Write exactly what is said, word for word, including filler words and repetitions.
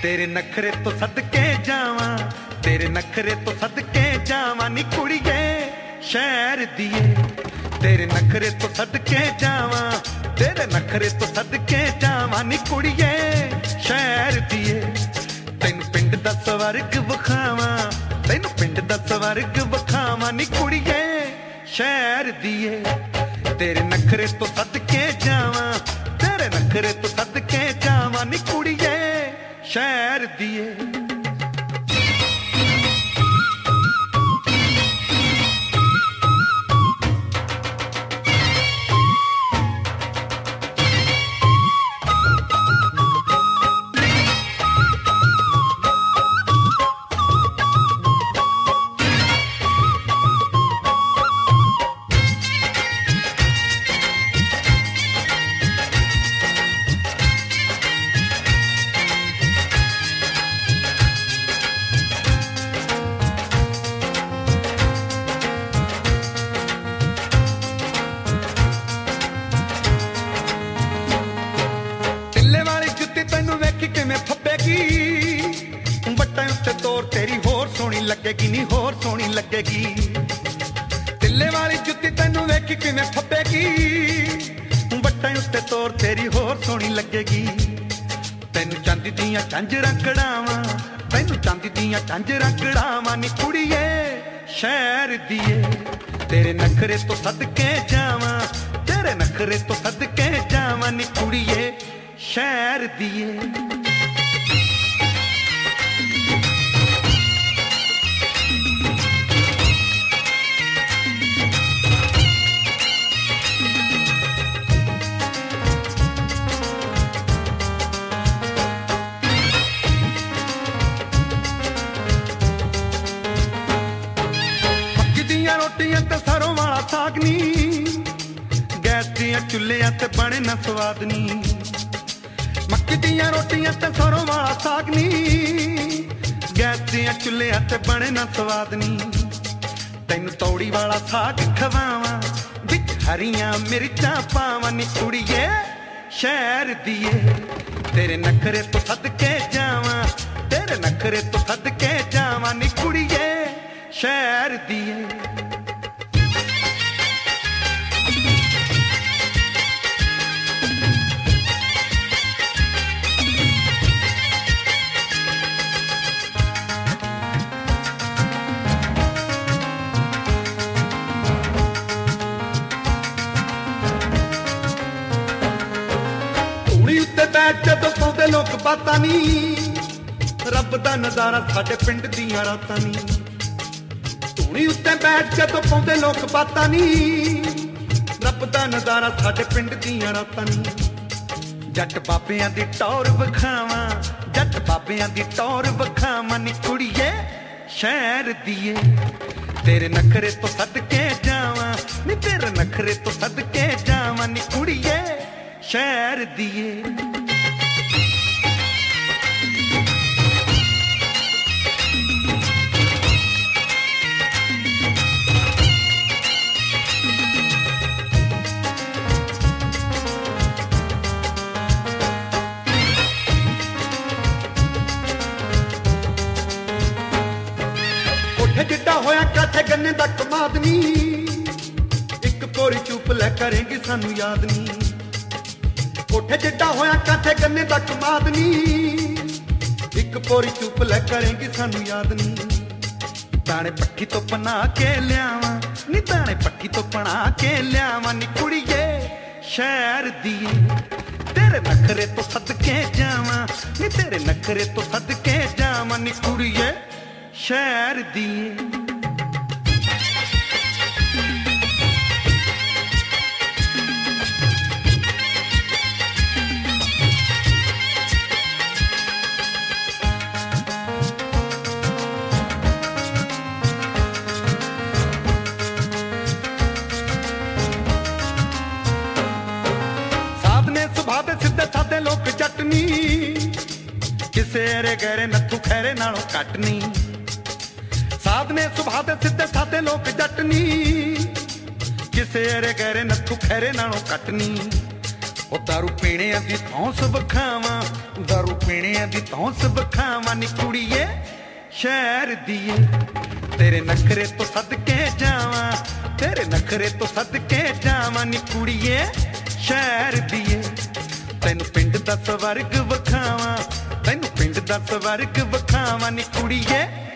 तेरे नखरे तो सदके जावा, तेरे नखरे तो सदके जावा नी कुड़िए शहर दिए। तेरे नखरे तो सदके जावा, तेरे नखरे तो सदके जावा नी कुड़िए शहर दिए। तेन पिंड दा स्वर्ग विखावा, तेन पिंड दा स्वर्ग विखावा नी कुड़िए शहर दिए। तेरे नखरे तो सदके जावा, तेरे नखरे तो सदके जावा नी कुड़िए शहर दिए। लगेगी नी होर सोहनी लगेगी, तिल्ले वाली जुत्ती तैनू वेखी किवें फब्बेगी, बट्टां उत्ते तोर तेरी होर सोहनी लगेगी। तैनू चांदी दियां झांजरां कढ़ावां, तैनू चांदी दियां झांजरां कढ़ावां नी कुड़िए शहर दिए। तेरे नखरे तो सदके जावां, तेरे नखरे तो सदके जावां नी कुड़िए शहर दिए। रोटियां ते सरों वाला साग नी, गैस दियां चुल्लियां ते बने ना स्वाद नी। मक्की दियां रोटियां ते सरों वाला साग नी, गैस दियां चुल्लियां ते बने ना स्वाद नी। तैनू तौड़ी वाला साग खवावां, विच हरियां मिर्चां पावां नी कुड़िए शहर दिए। तेरे नखरे तो सदके जावां, तेरे नखरे तो सदके जावां नी कुड़िए शहर दिए। बैठ जदों सौंदे लोग बातां नी, रब दा नजारा साडे पिंड दियां रातां नी। धूनी उत्ते बैठ जदों सौंदे लोग बातां नी, रब दा नजारा साडे पिंड दियां रातां नी। जट बाबियां दी टौर विखावां, जट बाबियां दी टौर विखावां नी कुड़िए शहर दिए। तेरे नखरे तो सदके जावां नी, तेरे नखरे तो सदके जावां नी कुड़िए शहर दिए। जिड्डा होया काठे गन्ने दा कमाद नी, एक पोरी चुप लै करेंगी सानू याद नी। कोठे जिड्डा होया काठे गन्ने दा कमाद नी, एक पोरी चुप लै करेंगी सानू याद नी। दाने पक्की तो बना के लियावां नी, दाने पक्की तो बना के लियावां नी कुड़िए शहर दिए। तेरे नखरे तो सदके जावां नी, तेरे नखरे तो सदके जावां नी कुड़िए शहर दिए। साधने सुभा दे सीधे साधे लोग जट नी, किसे अरे गहरे नथू खैरे नालों घट नी। साधने सुभा दे सीधे साधे लोग जट नी, किसे अरे गहरे नथू खैरे नालों घट नी। ਉਹ ਦਾਰੂ ਪੀਣਿਆਂ ਦੀ ਧੌਂਸ ਵਖਾਵਾਂ, ਦਾਰੂ ਪੀਣਿਆਂ ਦੀ ਧੌਂਸ ਵਖਾਵਾਂ ਨੀ ਕੁੜੀਏ ਸ਼ਹਿਰ ਦੀਏ। ਤੇਰੇ ਨਖਰੇ ਤੋਂ ਸਦਕੇ ਜਾਵਾਂ, ਤੇਰੇ ਨਖਰੇ ਤੋਂ ਸਦਕੇ ਜਾਵਾਂ ਨੀ ਕੁੜੀਏ ਸ਼ਹਿਰ ਦੀਏ। ਤੈਨੂੰ ਪਿੰਡ ਦਾ ਸਵਰਗ ਵਖਾਵਾਂ, ਤੈਨੂੰ ਪਿੰਡ ਦਾ ਸਵਰਗ ਵਖਾਵਾਂ ਨੀ ਕੁੜੀਏ